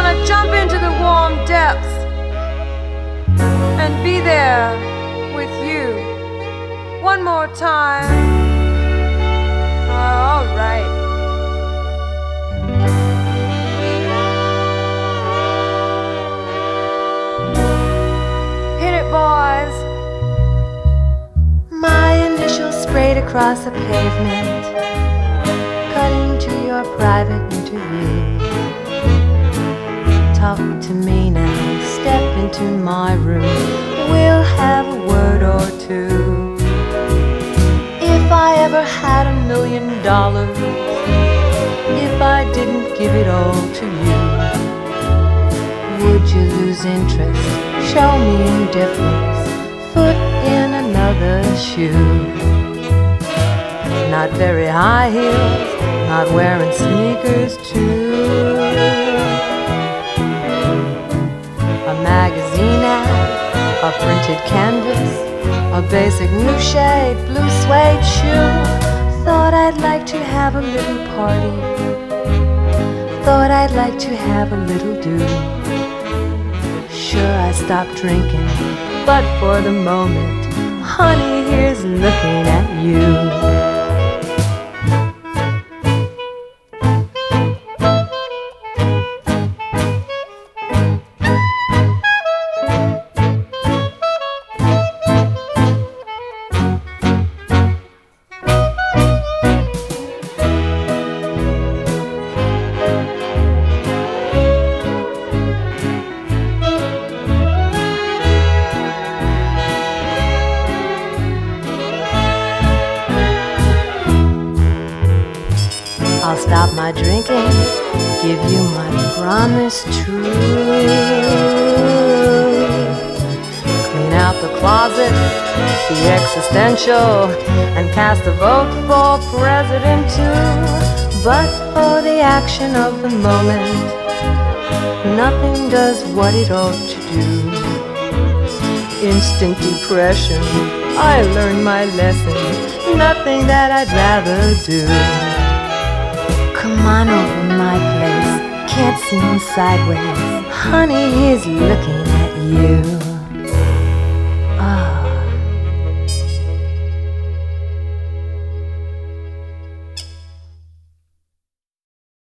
wanna jump into the warm depths and be there with you one more time. All right. Hit it, boys. My initials sprayed across the pavement, cutting to your private interview. Talk to me now, step into my room, we'll have a word or two. If I ever had $1 million, if I didn't give it all to you, would you lose interest, show me indifference, foot in another shoe? Not very high heels, not wearing sneakers too. A magazine ad, a printed canvas, a basic new shade, blue suede shoe. Thought I'd like to have a little party, thought I'd like to have a little do. Sure, I stopped drinking, but for the moment, honey, here's looking at you. I'll stop my drinking, give you my promise true. Clean out the closet, the existential, and cast a vote for president too. But for the action of the moment, nothing does what it ought to do. Instant depression, I learned my lesson, nothing that I'd rather do. Come on over my place, can't see him sideways, honey, he's looking at you.